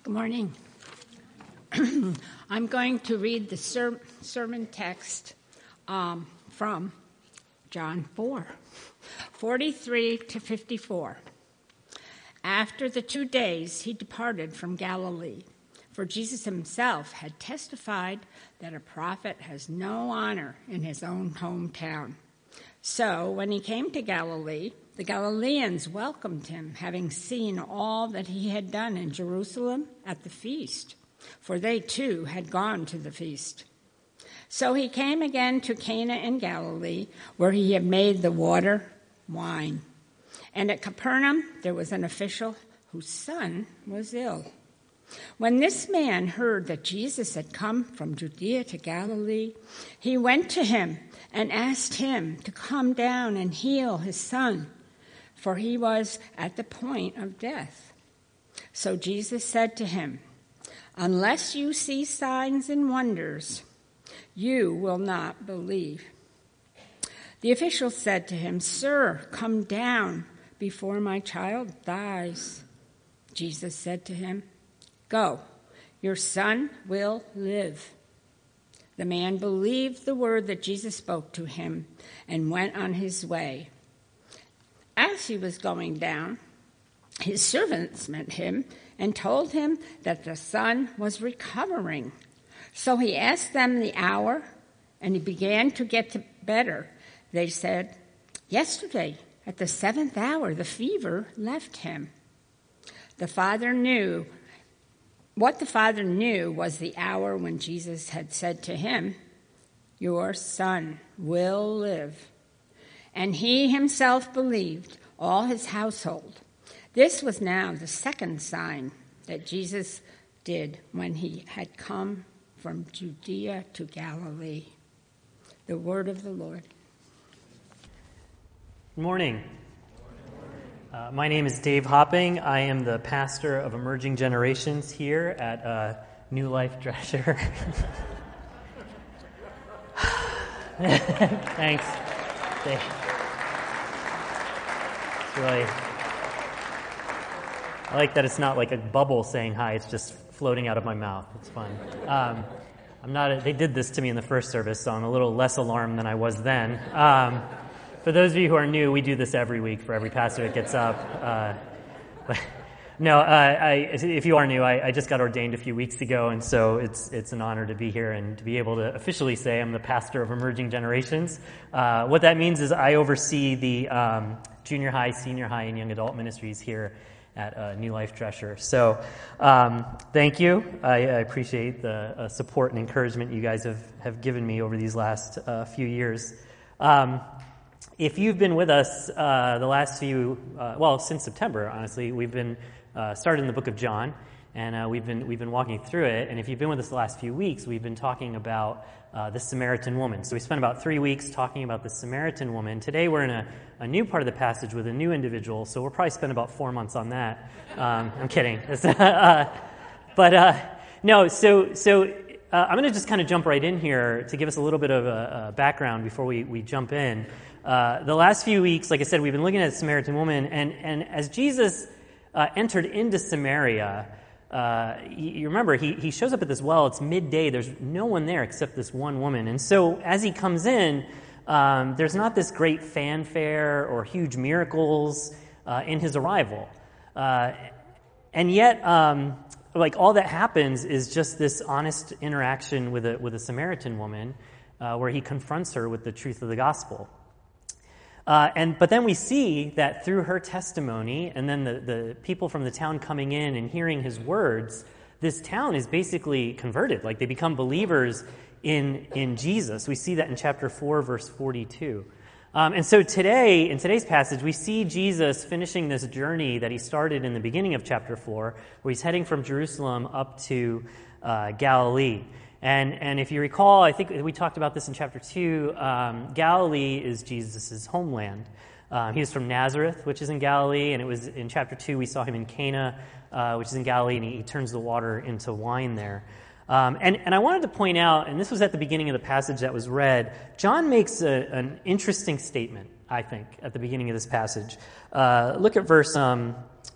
Good morning. I'm going to read the sermon text from John 4, 43 to 54. After the 2 days, he departed from Galilee, for Jesus himself had testified that a prophet has no honor in his own hometown. So when he came to Galilee, the Galileans welcomed him, having seen all that he had done in Jerusalem at the feast, for they too had gone to the feast. So he came again to Cana in Galilee, where he had made the water wine. And at Capernaum there was an official whose son was ill. When this man heard that Jesus had come from Judea to Galilee, he went to him and asked him to come down and heal his son, for he was at the point of death. So Jesus said to him, "Unless you see signs and wonders, you will not believe." The official said to him, "Sir, come down before my child dies." Jesus said to him, "Go, your son will live." The man believed the word that Jesus spoke to him and went on his way. As he was going down, his servants met him and told him that the son was recovering. So he asked them the hour, and he began to get better. They said, "Yesterday, at the 7th hour, the fever left him." What the father knew was the hour when Jesus had said to him, "Your son will live." And he himself believed, all his household. This was now the second sign that Jesus did when he had come from Judea to Galilee. The word of the Lord. Good morning. My name is Dave Hopping. I am the pastor of Emerging Generations here at New Life Drescher. Thanks, Dave. It's really, I like that it's not like a bubble saying hi, it's just floating out of my mouth. It's fun. They did this to me in the first service, so I'm a little less alarmed than I was then. For those of you who are new, we do this every week for every pastor that gets up. If you are new, I just got ordained a few weeks ago, and so it's an honor to be here and to be able to officially say I'm the pastor of Emerging Generations. What that means is I oversee the junior high, senior high, and young adult ministries here at New Life Drescher. So thank you. I appreciate the support and encouragement you guys have given me over these last few years. If you've been with us the last since September, honestly, we've been started in the book of John, and we've been walking through it. And if you've been with us the last few weeks, we've been talking about the Samaritan woman. So we spent about 3 weeks talking about the Samaritan woman. Today we're in a new part of the passage with a new individual, so we'll probably spend about 4 months on that. I'm kidding. I'm going to just kind of jump right in here to give us a little bit of a background before we jump in. The last few weeks, like I said, we've been looking at the Samaritan woman, and as Jesus entered into Samaria, you remember, he shows up at this well. It's midday. There's no one there except this one woman. And so as he comes in, there's not this great fanfare or huge miracles in his arrival. And yet, all that happens is just this honest interaction with a Samaritan woman where he confronts her with the truth of the gospel. But then we see that through her testimony and then the people from the town coming in and hearing his words, this town is basically converted. Like they become believers in Jesus. We see that in chapter 4, verse 42. And so today, in today's passage, we see Jesus finishing this journey that he started in the beginning of chapter 4, where he's heading from Jerusalem up to Galilee. And if you recall, I think we talked about this in chapter 2, Galilee is Jesus' homeland. He was from Nazareth, which is in Galilee, and it was in chapter 2 we saw him in Cana, which is in Galilee, and he turns the water into wine there. And I wanted to point out, and this was at the beginning of the passage that was read, John makes an interesting statement, I think, at the beginning of this passage. Look at verse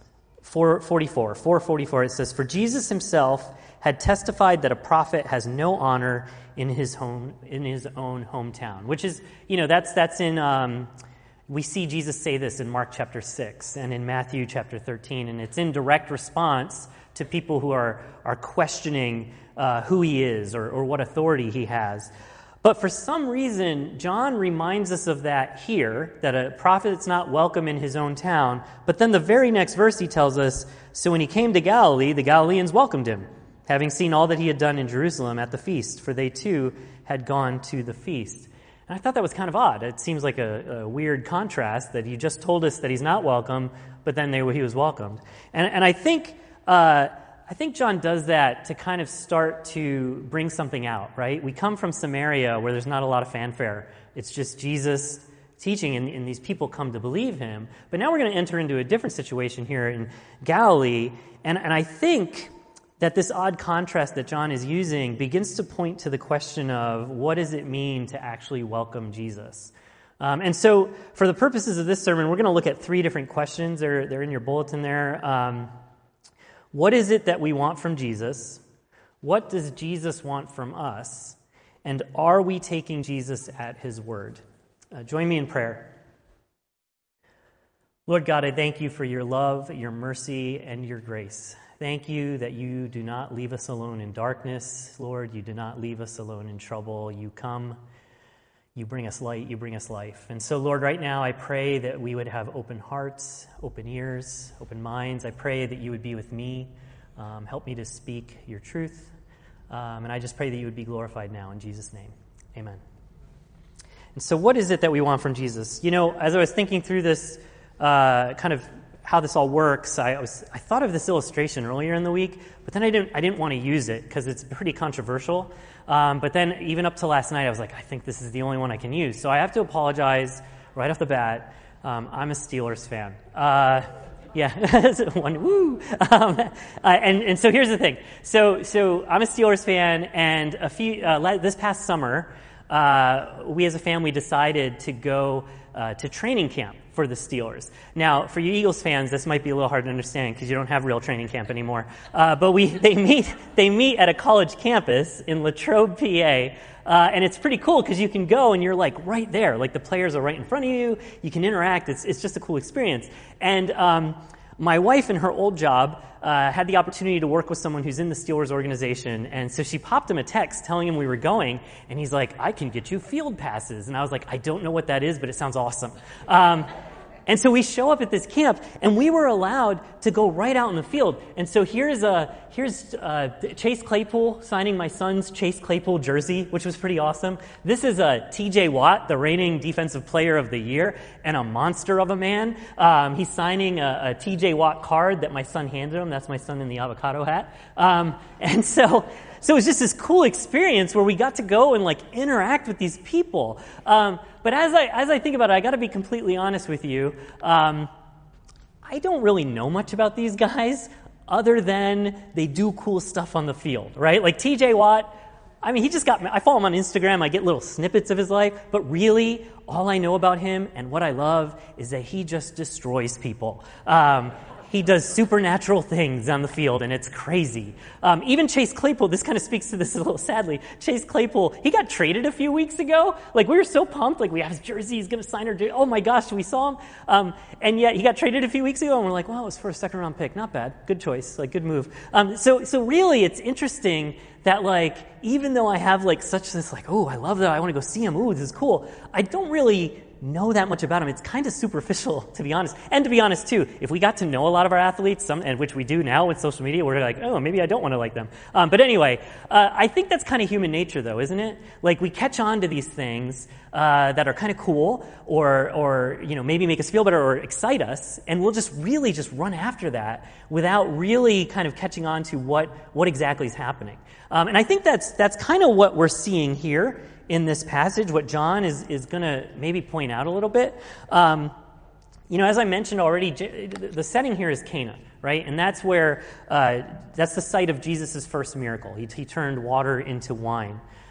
4:44, it says, "For Jesus himself had testified that a prophet has no honor in his own hometown," which is, that's in, we see Jesus say this in Mark chapter 6 and in Matthew chapter 13, and it's in direct response to people who are questioning who he is or what authority he has. But for some reason, John reminds us of that here, that a prophet is not welcome in his own town. But then the very next verse he tells us, "So when he came to Galilee, the Galileans welcomed him, having seen all that he had done in Jerusalem at the feast, for they too had gone to the feast." And I thought that was kind of odd. It seems like a weird contrast that he just told us that he's not welcome, but then he was welcomed. And I think John does that to kind of start to bring something out, right? We come from Samaria where there's not a lot of fanfare. It's just Jesus teaching, and these people come to believe him. But now we're going to enter into a different situation here in Galilee, and I think that this odd contrast that John is using begins to point to the question of what does it mean to actually welcome Jesus? And so for the purposes of this sermon, we're going to look at 3 different questions. They're in your bulletin there. What is it that we want from Jesus? What does Jesus want from us? And are we taking Jesus at his word? Join me in prayer. Lord God, I thank you for your love, your mercy, and your grace. Thank you that you do not leave us alone in darkness. Lord, you do not leave us alone in trouble. You come, you bring us light, you bring us life. And so, Lord, right now I pray that we would have open hearts, open ears, open minds. I pray that you would be with me. Help me to speak your truth. And I just pray that you would be glorified now in Jesus' name. Amen. And so what is it that we want from Jesus? As I was thinking through this kind of how this all works, I thought of this illustration earlier in the week, but then I didn't want to use it because it's pretty controversial. But then even up to last night, I was like, I think this is the only one I can use. So I have to apologize right off the bat. I'm a Steelers fan. One woo. And so here's the thing. So I'm a Steelers fan, and this past summer, we as a family decided to go to training camp for the Steelers. Now, for you Eagles fans, this might be a little hard to understand because you don't have real training camp anymore. But they meet at a college campus in Latrobe, PA, and it's pretty cool because you can go and you're like right there, like the players are right in front of you. You can interact. It's just a cool experience. And my wife, in her old job, had the opportunity to work with someone who's in the Steelers organization, and so she popped him a text telling him we were going, and he's like, "I can get you field passes." And I was like, "I don't know what that is, but it sounds awesome." And so we show up at this camp, and we were allowed to go right out in the field. And so here's Chase Claypool signing my son's Chase Claypool jersey, which was pretty awesome. This is T.J. Watt, the reigning defensive player of the year, and a monster of a man. He's signing a T.J. Watt card that my son handed him. That's my son in the avocado hat. And so it was just this cool experience where we got to go and interact with these people. But as I think about it, I got to be completely honest with you. I don't really know much about these guys other than they do cool stuff on the field, right? Like T.J. Watt, I follow him on Instagram, I get little snippets of his life, but really all I know about him and what I love is that he just destroys people. He does supernatural things on the field, and it's crazy. Even Chase Claypool, this kind of speaks to this a little sadly. Chase Claypool, he got traded a few weeks ago. We were so pumped. We have his jersey. He's going to sign our jersey. Oh, my gosh, we saw him. And yet he got traded a few weeks ago, and we're like, well, it was for a second-round pick. Not bad. Good choice. Good move. So really, it's interesting that, even though I have, such this, oh, I love that. I want to go see him. Ooh, this is cool. I don't really know that much about him. It's kind of superficial, to be honest. And to be honest, too, if we got to know a lot of our athletes, and which we do now with social media, we're like, oh, maybe I don't want to like them. But anyway, I think that's kind of human nature, though, isn't it? We catch on to these things that are kind of cool or maybe make us feel better or excite us, and we'll just really just run after that without really kind of catching on to what exactly is happening. And I think that's kind of what we're seeing here in this passage, what John is going to maybe point out a little bit. As I mentioned already, the setting here is Cana, right? And that's where, that's the site of Jesus' first miracle. He turned water into wine.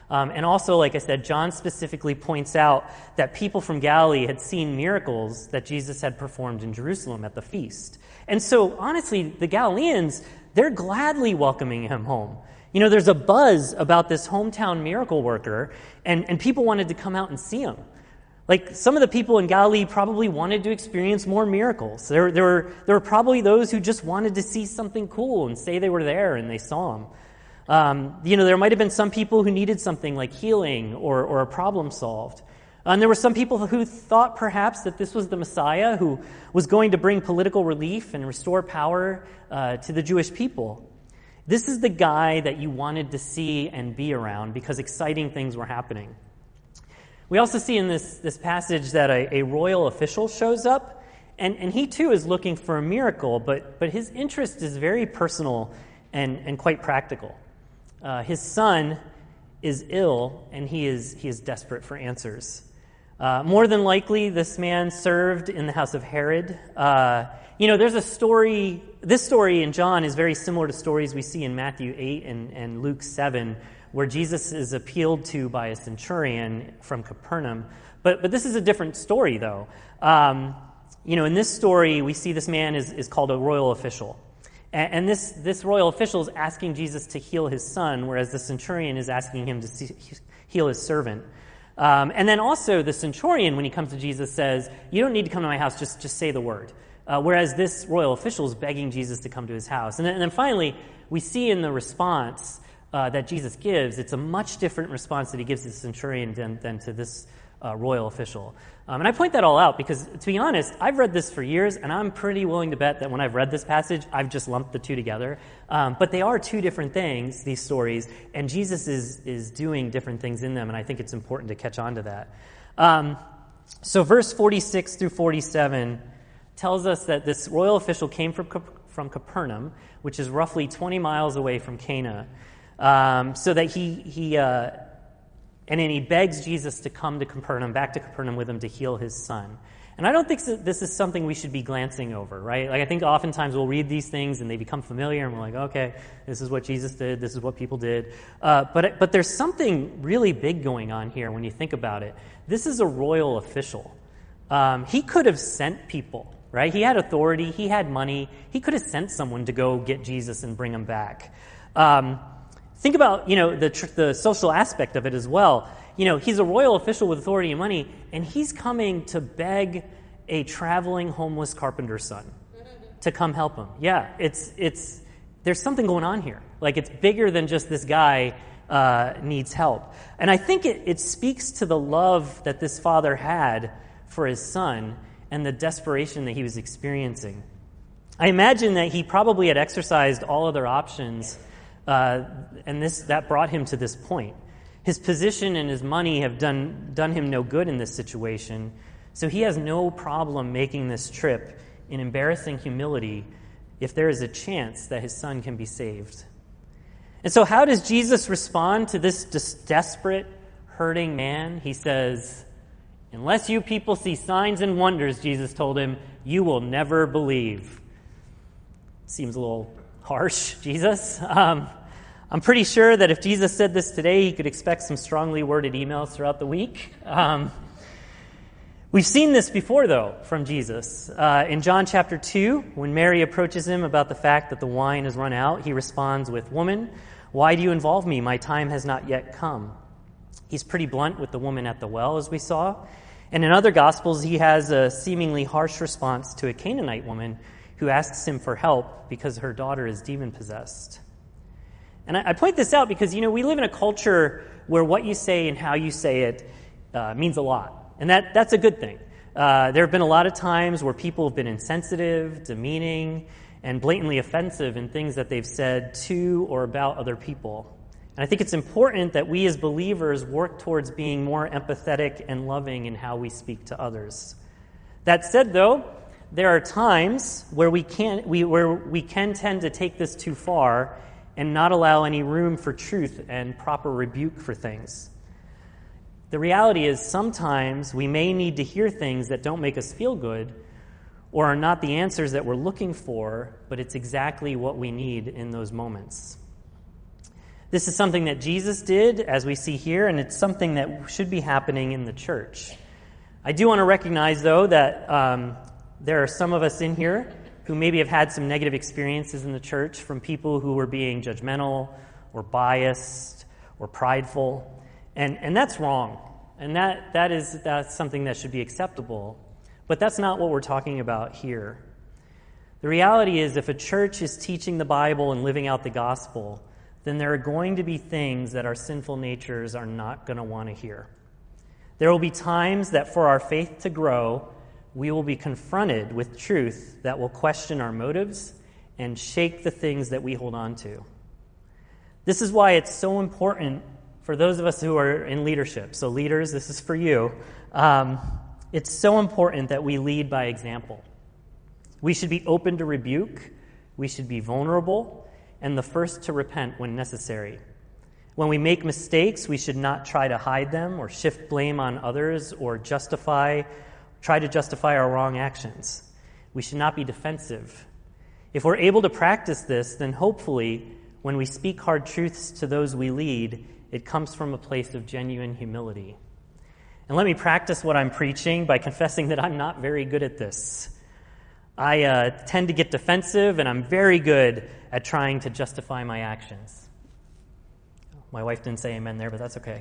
And also, like I said, John specifically points out that people from Galilee had seen miracles that Jesus had performed in Jerusalem at the feast. And so, honestly, the Galileans, they're gladly welcoming him home. You know, there's a buzz about this hometown miracle worker, and people wanted to come out and see him. Like, some of the people in Galilee probably wanted to experience more miracles. There were probably those who just wanted to see something cool and say they were there and they saw him. There might have been some people who needed something like healing or a problem solved. And there were some people who thought perhaps that this was the Messiah who was going to bring political relief and restore power to the Jewish people. This is the guy that you wanted to see and be around because exciting things were happening. We also see in this passage that a royal official shows up, and he too is looking for a miracle, but his interest is very personal and quite practical. His son is ill, and he is desperate for answers. More than likely, this man served in the house of Herod. There's a story. This story in John is very similar to stories we see in Matthew 8 and Luke 7, where Jesus is appealed to by a centurion from Capernaum. But this is a different story, though. In this story, we see this man is called a royal official. And this royal official is asking Jesus to heal his son, whereas the centurion is asking him to heal his servant. And then also the centurion, when he comes to Jesus, says, "You don't need to come to my house, just say the word." Whereas this royal official is begging Jesus to come to his house. And then finally, we see in the response that Jesus gives, it's a much different response that he gives to the centurion than to this royal official. And I point that all out because, to be honest, I've read this for years, and I'm pretty willing to bet that when I've read this passage, I've just lumped the two together. But they are two different things, these stories, and Jesus is doing different things in them, and I think it's important to catch on to that. So verse 46 through 47 tells us that this royal official came from Capernaum, which is roughly 20 miles away from Cana, so that and then he begs Jesus to come to Capernaum, back to Capernaum with him to heal his son. And I don't think that this is something we should be glancing over, right? Like, I think oftentimes we'll read these things and they become familiar and we're like, okay, this is what Jesus did, this is what people did. But there's something really big going on here when you think about it. This is a royal official. He could have sent people, right? He had authority, he had money, he could have sent someone to go get Jesus and bring him back. Think about, the social aspect of it as well. He's a royal official with authority and money, and he's coming to beg a traveling homeless carpenter's son to come help him. Yeah, there's something going on here. Like, it's bigger than just this guy needs help. And I think it speaks to the love that this father had for his son and the desperation that he was experiencing. I imagine that he probably had exercised all other options, and that brought him to this point. His position and his money have done him no good in this situation, so he has no problem making this trip in embarrassing humility if there is a chance that his son can be saved. And so how does Jesus respond to this desperate, hurting man? He says, "Unless you people see signs and wonders," Jesus told him, "you will never believe." Seems a little harsh, Jesus. I'm pretty sure that if Jesus said this today, he could expect some strongly worded emails throughout the week. We've seen this before, though, from Jesus. In John chapter 2, when Mary approaches him about the fact that the wine has run out, he responds with, "Woman, why do you involve me? My time has not yet come." He's pretty blunt with the woman at the well, as we saw. And in other Gospels, he has a seemingly harsh response to a Canaanite woman who asks him for help because her daughter is demon-possessed. And I point this out because, we live in a culture where what you say and how you say it means a lot. And that's a good thing. There have been a lot of times where people have been insensitive, demeaning, and blatantly offensive in things that they've said to or about other people. And I think it's important that we as believers work towards being more empathetic and loving in how we speak to others. That said, though, there are times where we can tend to take this too far and not allow any room for truth and proper rebuke for things. The reality is sometimes we may need to hear things that don't make us feel good or are not the answers that we're looking for, but it's exactly what we need in those moments. This is something that Jesus did, as we see here, and it's something that should be happening in the church. I do want to recognize, though, that there are some of us in here who maybe have had some negative experiences in the church from people who were being judgmental or biased or prideful, and that's wrong, and that's something that should be acceptable, but that's not what we're talking about here. The reality is, if a church is teaching the Bible and living out the gospel, then there are going to be things that our sinful natures are not going to want to hear. There will be times that for our faith to grow, we will be confronted with truth that will question our motives and shake the things that we hold on to. This is why it's so important for those of us who are in leadership. So leaders, this is for you. It's so important that we lead by example. We should be open to rebuke. We should be vulnerable and the first to repent when necessary. When we make mistakes, we should not try to hide them or shift blame on others or try to justify our wrong actions. We should not be defensive. If we're able to practice this, then hopefully, when we speak hard truths to those we lead, it comes from a place of genuine humility. And let me practice what I'm preaching by confessing that I'm not very good at this. I tend to get defensive, and I'm very good at trying to justify my actions. My wife didn't say amen there, but that's okay.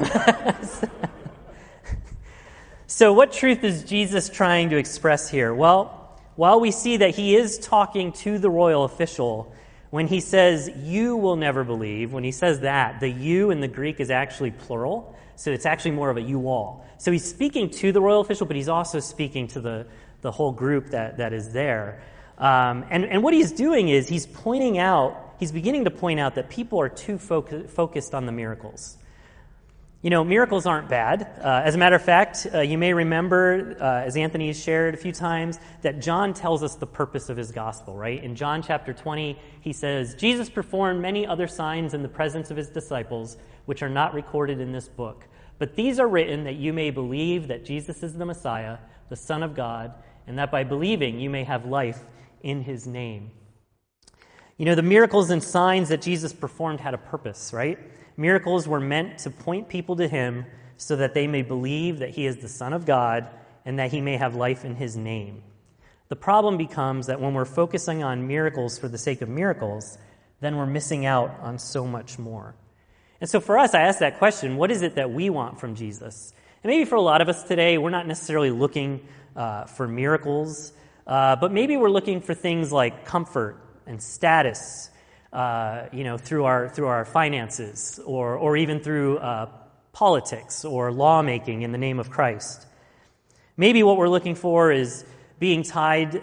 So what truth is Jesus trying to express here? Well, while we see that he is talking to the royal official, when he says, "you will never believe," when he says that, the "you" in the Greek is actually plural, so it's actually more of a "you all." So he's speaking to the royal official, but he's also speaking to the whole group that is there. And what he's doing is he's beginning to point out that people are too focused on the miracles. You know, miracles aren't bad. As a matter of fact, you may remember, as Anthony has shared a few times, that John tells us the purpose of his gospel, right? In John chapter 20, he says, "Jesus performed many other signs in the presence of his disciples, which are not recorded in this book. But these are written that you may believe that Jesus is the Messiah, the Son of God, and that by believing you may have life in his name." You know, the miracles and signs that Jesus performed had a purpose, right? Miracles were meant to point people to him so that they may believe that he is the Son of God and that he may have life in his name. The problem becomes that when we're focusing on miracles for the sake of miracles, then we're missing out on so much more. And so for us, I ask that question, what is it that we want from Jesus? And maybe for a lot of us today, we're not necessarily looking for miracles, but maybe we're looking for things like comfort and status, through our finances, or even through politics or lawmaking in the name of Christ. Maybe what we're looking for is being tied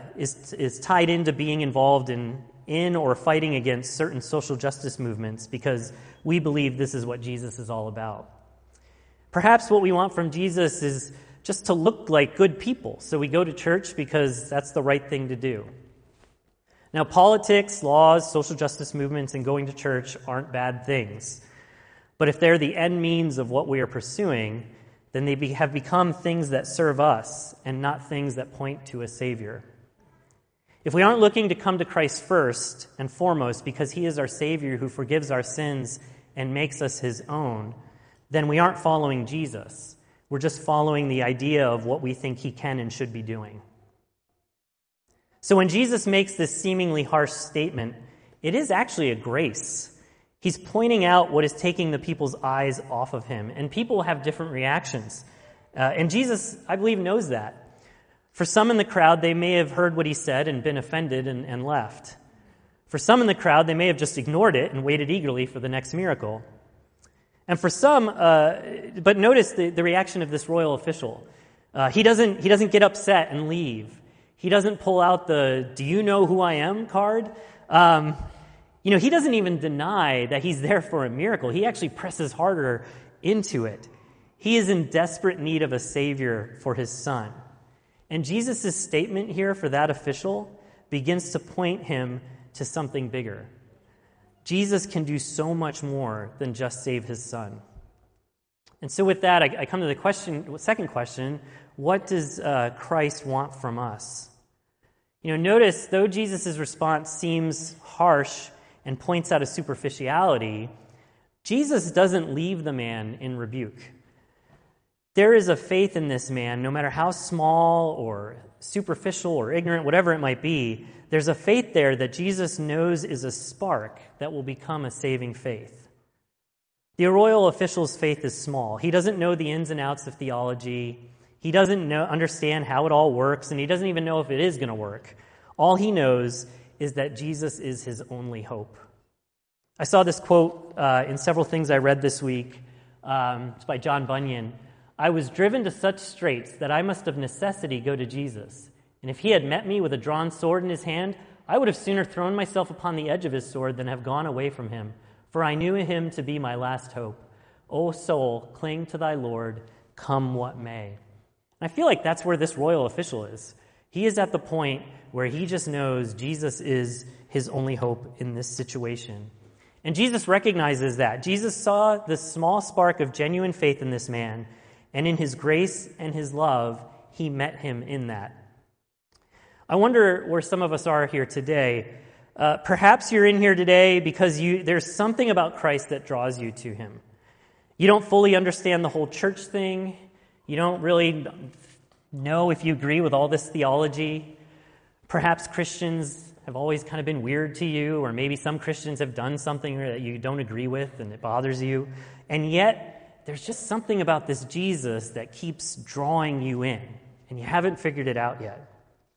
into being involved in or fighting against certain social justice movements because we believe this is what Jesus is all about. Perhaps what we want from Jesus is just to look like good people, so we go to church because that's the right thing to do. Now, politics, laws, social justice movements, and going to church aren't bad things. But if they're the end means of what we are pursuing, then they have become things that serve us and not things that point to a Savior. If we aren't looking to come to Christ first and foremost because he is our Savior who forgives our sins and makes us his own, then we aren't following Jesus. We're just following the idea of what we think he can and should be doing. So when Jesus makes this seemingly harsh statement, it is actually a grace. He's pointing out what is taking the people's eyes off of him, and people have different reactions. And Jesus, I believe, knows that. For some in the crowd, they may have heard what he said and been offended and left. For some in the crowd, they may have just ignored it and waited eagerly for the next miracle. And for some, but notice the reaction of this royal official. He doesn't get upset and leave. He doesn't pull out the "do you know who I am" card. He doesn't even deny that he's there for a miracle. He actually presses harder into it. He is in desperate need of a Savior for his son. And Jesus' statement here for that official begins to point him to something bigger. Jesus can do so much more than just save his son. And so with that, I come to the second question, what does Christ want from us? Notice, though Jesus' response seems harsh and points out a superficiality, Jesus doesn't leave the man in rebuke. There is a faith in this man, no matter how small or superficial or ignorant, whatever it might be, there's a faith there that Jesus knows is a spark that will become a saving faith. The royal official's faith is small. He doesn't know the ins and outs of theology. He doesn't understand how it all works, and he doesn't even know if it is going to work. All he knows is that Jesus is his only hope. I saw this quote in several things I read this week. It's by John Bunyan. "I was driven to such straits that I must of necessity go to Jesus. And if he had met me with a drawn sword in his hand, I would have sooner thrown myself upon the edge of his sword than have gone away from him. For I knew him to be my last hope. O soul, cling to thy Lord, come what may." And I feel like that's where this royal official is. He is at the point where he just knows Jesus is his only hope in this situation. And Jesus recognizes that. Jesus saw this small spark of genuine faith in this man, and in his grace and his love, he met him in that. I wonder where some of us are here today. Perhaps you're in here today because there's something about Christ that draws you to him. You don't fully understand the whole church thing. You don't really know if you agree with all this theology. Perhaps Christians have always kind of been weird to you, or maybe some Christians have done something that you don't agree with and it bothers you. And yet, there's just something about this Jesus that keeps drawing you in, and you haven't figured it out yet.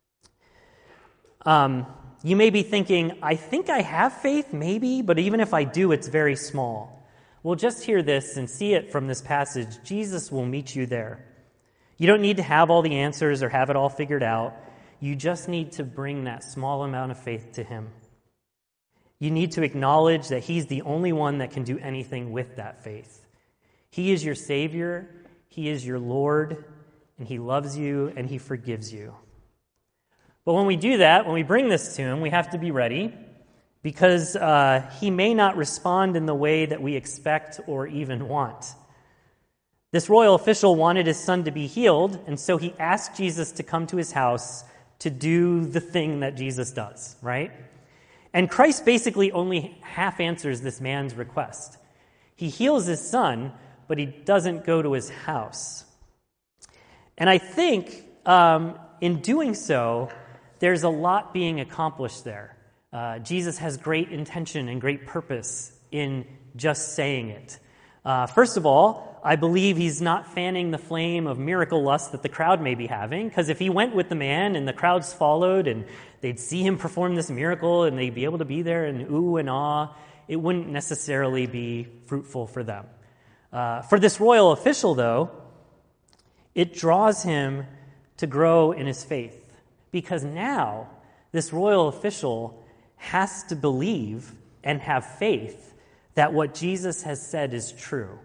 You may be thinking, I think I have faith, maybe, but even if I do, it's very small. Well, just hear this and see it from this passage. Jesus will meet you there. You don't need to have all the answers or have it all figured out. You just need to bring that small amount of faith to him. You need to acknowledge that he's the only one that can do anything with that faith. He is your Savior, he is your Lord, and he loves you and he forgives you. But when we do that, when we bring this to him, we have to be ready, because he may not respond in the way that we expect or even want. This royal official wanted his son to be healed, and so he asked Jesus to come to his house to do the thing that Jesus does, right? And Christ basically only half answers this man's request. He heals his son, but he doesn't go to his house. And I think in doing so, there's a lot being accomplished there. Jesus has great intention and great purpose in just saying it. First of all, I believe he's not fanning the flame of miracle lust that the crowd may be having, because if he went with the man and the crowds followed and they'd see him perform this miracle and they'd be able to be there and ooh and ah, it wouldn't necessarily be fruitful for them. For this royal official, though, it draws him to grow in his faith, because now this royal official has to believe and have faith that what Jesus has said is true.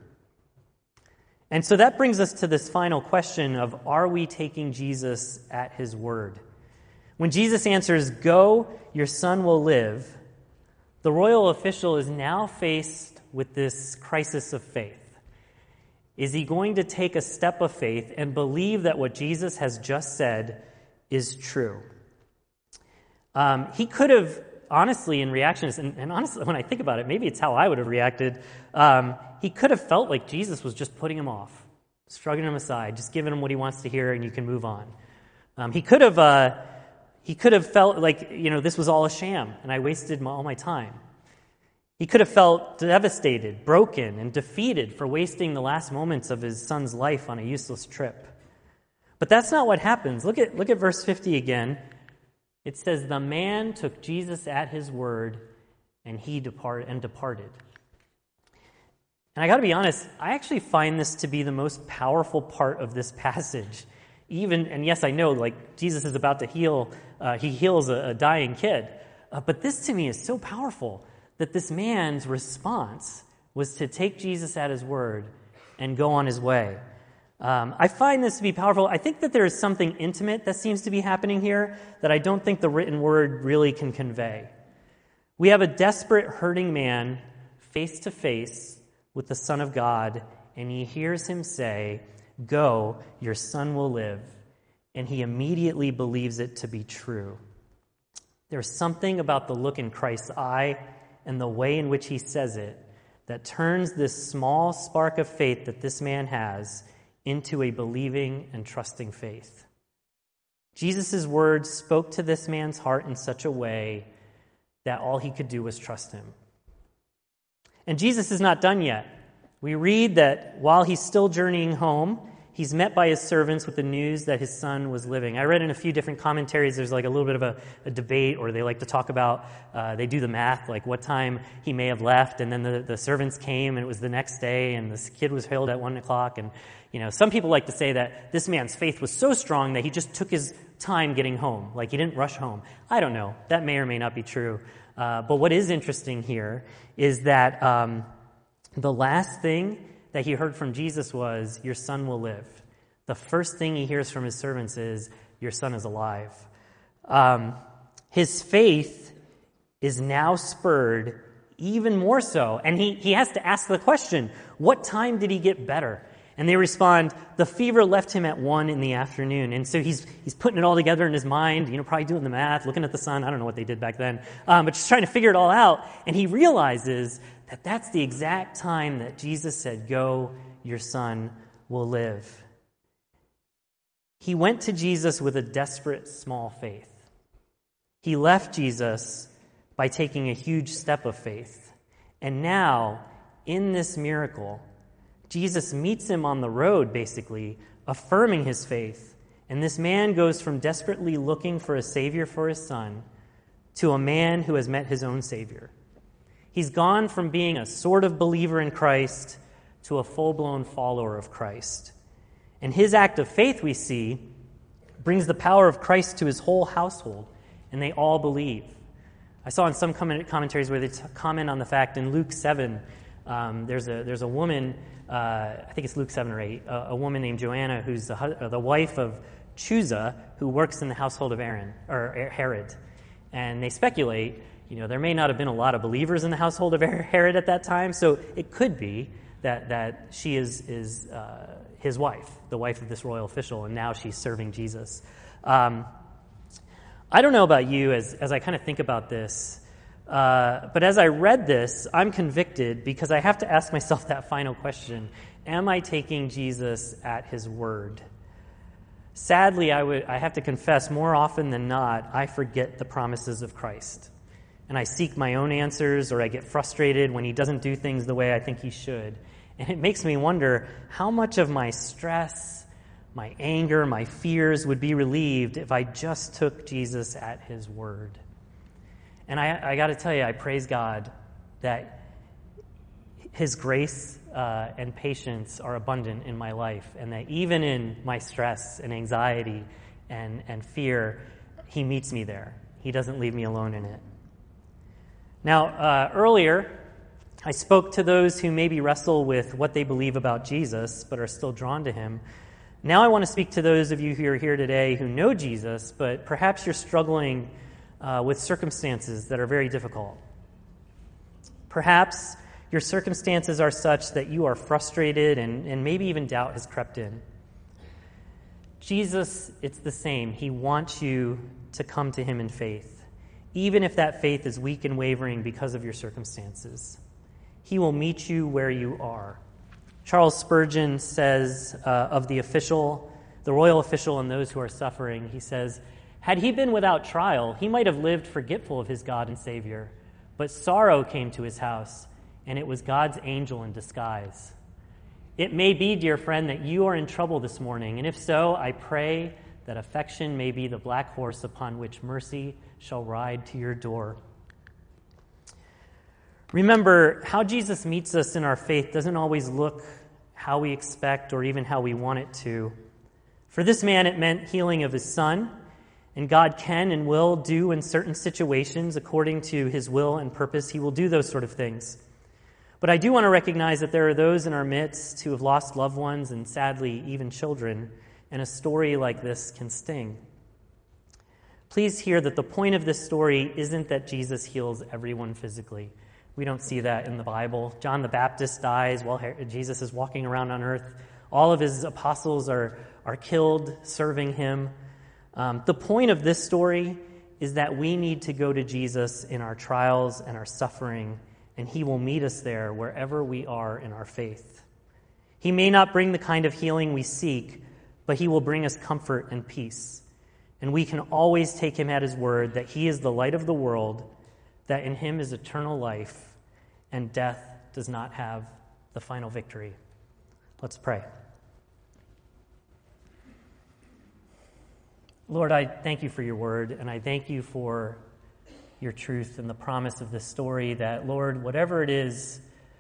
And so that brings us to this final question of, are we taking Jesus at his word? When Jesus answers, "Go, your son will live," the royal official is now faced with this crisis of faith. Is he going to take a step of faith and believe that what Jesus has just said is true? He could have, honestly, in reactions, and honestly, when I think about it, maybe it's how I would have reacted. He could have felt like Jesus was just putting him off, shrugging him aside, just giving him what he wants to hear, and you can move on. He could have felt like, this was all a sham, and I wasted all my time. He could have felt devastated, broken, and defeated for wasting the last moments of his son's life on a useless trip. But that's not what happens. Look at verse 50 again. It says, "The man took Jesus at his word, and he departed." And I got to be honest, I actually find this to be the most powerful part of this passage. And yes, I know, like, Jesus is about to heal. He heals a dying kid. But this to me is so powerful, that this man's response was to take Jesus at his word and go on his way. I find this to be powerful. I think that there is something intimate that seems to be happening here that I don't think the written word really can convey. We have a desperate, hurting man face to face with the Son of God, and he hears him say, "Go, your son will live," and he immediately believes it to be true. There's something about the look in Christ's eye and the way in which he says it that turns this small spark of faith that this man has into a believing and trusting faith. Jesus' words spoke to this man's heart in such a way that all he could do was trust him. And Jesus is not done yet. We read that while he's still journeying home, he's met by his servants with the news that his son was living. I read in a few different commentaries, there's like a little bit of a debate, or they like to talk about, they do the math, like what time he may have left, and then the servants came, and it was the next day, and this kid was healed at 1 o'clock, and some people like to say that this man's faith was so strong that he just took his time getting home, like he didn't rush home. I don't know. That may or may not be true. But what is interesting here is that the last thing that he heard from Jesus was, your son will live. The first thing he hears from his servants is, your son is alive. His faith is now spurred even more so. And he has to ask the question, what time did he get better? And they respond, the fever left him at 1 p.m. And so he's putting it all together in his mind, probably doing the math, looking at the sun. I don't know what they did back then, but just trying to figure it all out. And he realizes that that's the exact time that Jesus said, go, your son will live. He went to Jesus with a desperate small faith. He left Jesus by taking a huge step of faith. And now, in this miracle, Jesus meets him on the road, basically, affirming his faith. And this man goes from desperately looking for a Savior for his son to a man who has met his own Savior. He's gone from being a sort of believer in Christ to a full-blown follower of Christ. And his act of faith, we see, brings the power of Christ to his whole household, and they all believe. I saw in some commentaries where they comment on the fact in Luke 7, there's a woman, I think it's Luke 7 or 8, a woman named Joanna who's the wife of Chuza, who works in the household of Herod. And they speculate, there may not have been a lot of believers in the household of Herod at that time, so it could be that she is his wife, the wife of this royal official, and now she's serving Jesus. I don't know about you as I kind of think about this, but as I read this, I'm convicted because I have to ask myself that final question. Am I taking Jesus at his word? Sadly, I have to confess, more often than not, I forget the promises of Christ. And I seek my own answers, or I get frustrated when he doesn't do things the way I think he should. And it makes me wonder how much of my stress, my anger, my fears would be relieved if I just took Jesus at his word. And I got to tell you, I praise God that his grace and patience are abundant in my life, and that even in my stress and anxiety and fear, he meets me there. He doesn't leave me alone in it. Now, earlier, I spoke to those who maybe wrestle with what they believe about Jesus, but are still drawn to him. Now I want to speak to those of you who are here today who know Jesus, but perhaps you're struggling with circumstances that are very difficult. Perhaps your circumstances are such that you are frustrated and maybe even doubt has crept in. Jesus, it's the same. He wants you to come to him in faith, even if that faith is weak and wavering because of your circumstances. He will meet you where you are. Charles Spurgeon says of the royal official and those who are suffering, he says, had he been without trial, he might have lived forgetful of his God and Savior. But sorrow came to his house, and it was God's angel in disguise. It may be, dear friend, that you are in trouble this morning, and if so, I pray that affection may be the black horse upon which mercy shall ride to your door. Remember, how Jesus meets us in our faith doesn't always look how we expect or even how we want it to. For this man, it meant healing of his son, and God can and will do in certain situations, according to his will and purpose, he will do those sort of things. But I do want to recognize that there are those in our midst who have lost loved ones and sadly even children, and a story like this can sting. Please hear that the point of this story isn't that Jesus heals everyone physically. We don't see that in the Bible. John the Baptist dies while Jesus is walking around on earth. All of his apostles are killed serving him. The point of this story is that we need to go to Jesus in our trials and our suffering, and he will meet us there wherever we are in our faith. He may not bring the kind of healing we seek, but he will bring us comfort and peace. And we can always take him at his word that he is the light of the world, that in him is eternal life, and death does not have the final victory. Let's pray. Lord, I thank you for your word, and I thank you for your truth and the promise of this story that, Lord, whatever it is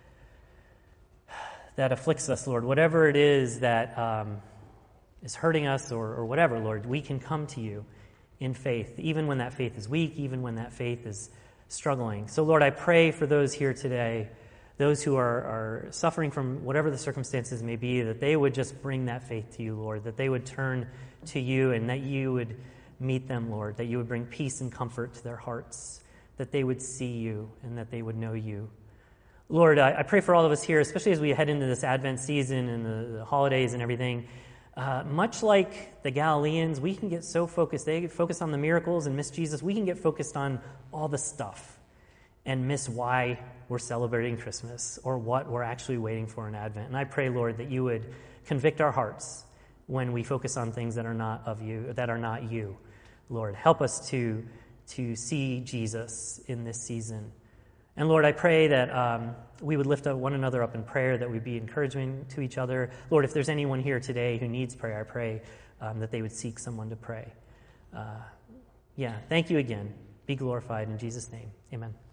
that afflicts us, Lord, whatever it is that is hurting us or whatever, Lord, we can come to you in faith, even when that faith is weak, even when that faith is struggling. So, Lord, I pray for those here today, those who are suffering from whatever the circumstances may be, that they would just bring that faith to you, Lord, that they would turn to you and that you would meet them, Lord, that you would bring peace and comfort to their hearts, that they would see you and that they would know you. Lord, I pray for all of us here, especially as we head into this Advent season and the holidays and everything. Much like the Galileans, we can get so focused. They get focused on the miracles and miss Jesus. We can get focused on all the stuff and miss why we're celebrating Christmas or what we're actually waiting for in Advent. And I pray, Lord, that you would convict our hearts when we focus on things that are not of you, that are not you. Lord, help us to see Jesus in this season. And Lord, I pray that we would lift up one another up in prayer, that we'd be encouraging to each other. Lord, if there's anyone here today who needs prayer, I pray that they would seek someone to pray. Thank you again. Be glorified in Jesus' name. Amen.